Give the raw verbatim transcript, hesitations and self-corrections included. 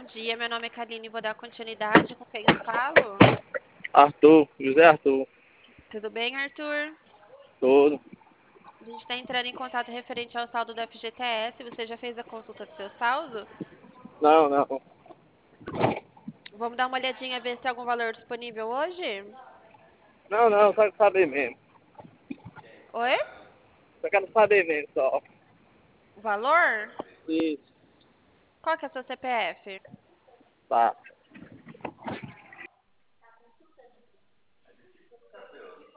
dia, meu nome é Kaline e vou dar continuidade com quem eu falo. Arthur, José Arthur, Tudo bem, Arthur? todo. A gente está entrando em contato referente ao saldo do F G T S. Você já fez a consulta do seu saldo? Não, não. Vamos dar uma olhadinha, ver se tem algum valor disponível hoje? Não, não, só quero saber mesmo. Oi? Só quero saber mesmo, só. O valor? Isso, Qual que é o seu C P F? tá.